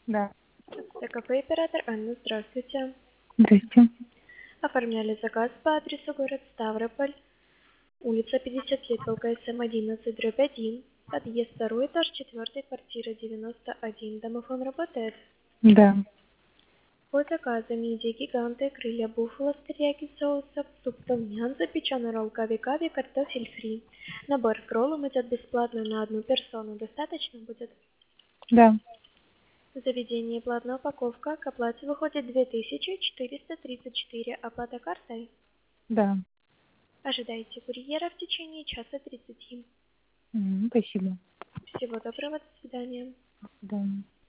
Да. ТКП оператор Анна, здравствуйте. Здрасте. Оформляли заказ по адресу город Ставрополь, улица 50 лет, ГСМ 11/1, подъезд 2, этаж 4, квартира 91. Домофон работает? Да. По заказу мидии, гиганты, крылья буффало с терияки соусом, суп том-ям, запеченный ролл кави-кави, картофель фри. Набор к роллам идет бесплатно на одну персону. Достаточно будет? Да. Заведение платная упаковка. К оплате выходит 2434. Оплата картой. Да. Ожидайте курьера в течение часа 30. Спасибо. Всего доброго, до свидания. До свидания.